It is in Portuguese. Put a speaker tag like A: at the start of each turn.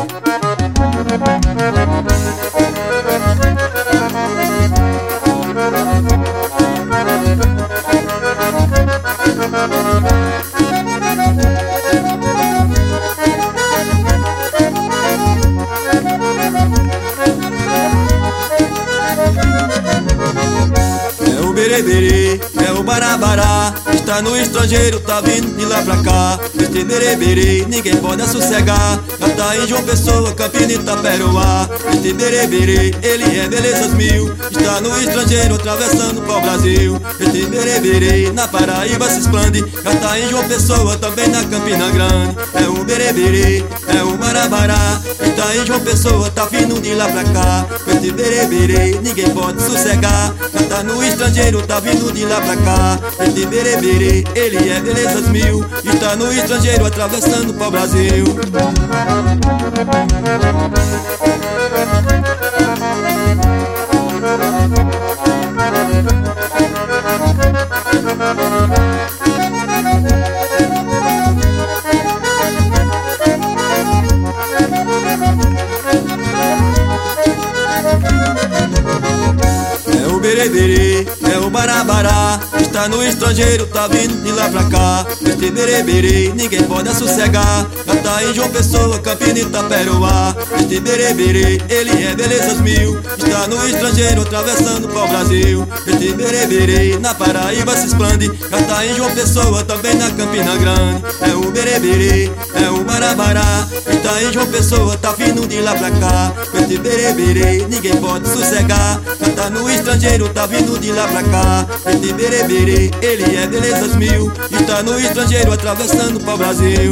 A: Bereberê, é o barabará, está no estrangeiro, tá vindo de lá pra cá. Este bereberê, ninguém pode sossegar. Já tá em João Pessoa, Campina e Itaperoá. Este bereberê, ele é belezas mil, está no estrangeiro, atravessando pro Brasil. Este bereberê, na Paraíba se expande, já tá em João Pessoa, também na Campina Grande. É o bereberê, é o barabará, está em João Pessoa, tá vindo de lá pra cá. Este bereberê, ninguém pode sossegar. Já tá no estrangeiro, tá vindo de lá pra cá. Este bereberê, ele é belezas mil, está no estrangeiro, atravessando pro Brasil. É o bereberê, é o barabará, está no estrangeiro, tá vindo de lá pra cá. Este bereberê, ninguém pode sossegar. Já tá em João Pessoa, Campina e Itaperoá. Este bereberê, ele é belezas mil, está no estrangeiro, atravessando pro Brasil. Este bereberê, na Paraíba se expande, já tá em João Pessoa, também na Campina Grande. É o bereberê, é o barabará, está em João Pessoa, tá vindo de lá pra cá. Este bereberê, ninguém pode sossegar. Já tá no estrangeiro, tá vindo de lá pra cá. Este bereberê, ele é belezas mil, está no estrangeiro, atravessando pro Brasil.